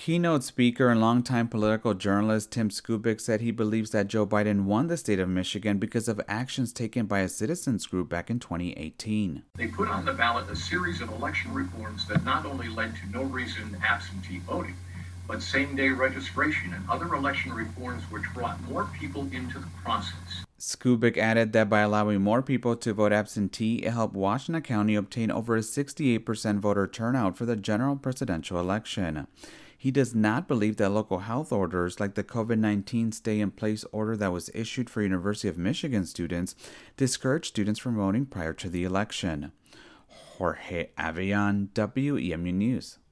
Keynote speaker and longtime political journalist Tim Skubic said he believes that Joe Biden won the state of Michigan because of actions taken by a citizens group back in 2018. They put on the ballot a series of election reforms that not only led to no reason absentee voting, but same-day registration and other election reforms which brought more people into the process. Skubic added that by allowing more people to vote absentee, it helped Washington County obtain over a 68% voter turnout for the general presidential election. He does not believe that local health orders like the COVID-19 stay-in-place order that was issued for University of Michigan students discouraged students from voting prior to the election. Jorge Avian, WEMU News.